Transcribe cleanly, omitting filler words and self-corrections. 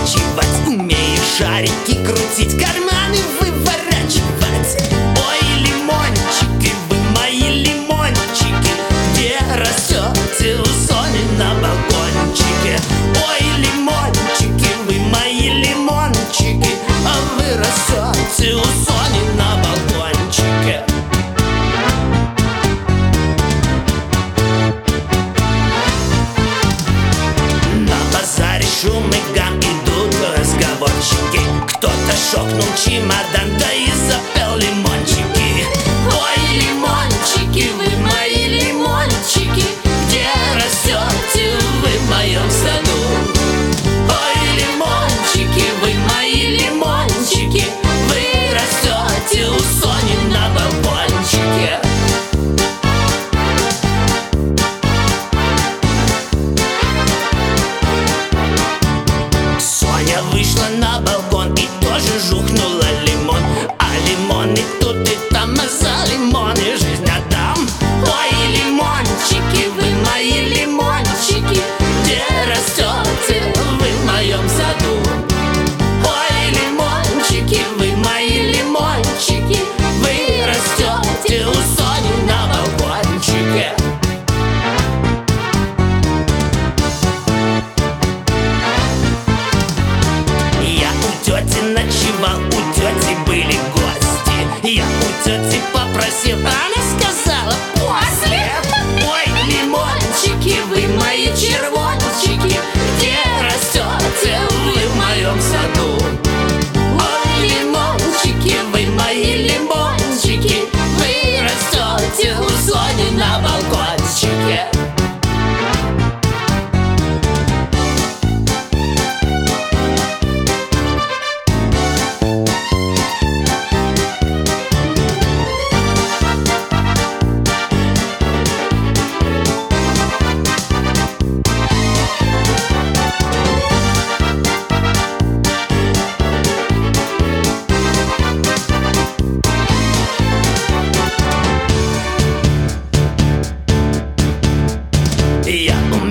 переворачивать, умею шарики крутить, карманы выворачивать. Ой, лимончики, вы мои лимончики, где растете у Сони на балкончике. Ой, лимончики, вы мои лимончики, а вы растете у Сони на балкончике. На базаре шум и гам, идут разговорчики. Кто-то шокнул чемодан, да и запел лимончики. Ой, лимончики, вы мои лимончики, где растете вы в моем саду. Ой, лимончики, вы мои лимончики, вы растете у Сони на балкончике. Соня вышла на балкон и тоже жухнула лимон. А лимоны тут и там, а за лимоны жизнь отдам. Ой, лимончики, вы мои лимончики, где растете вы в моем саду. Ой, лимончики, вы мои лимончики, вы растете у Сони на балкончике. Я у тети ночевал, у тети были гости. Я у тети попросил, она сказала после. Ой, лимончики, вы мои червончики, где растете вы в моем саду. Ой, лимончики, вы мои лимончики, вы растете у Сони на балкончике. Я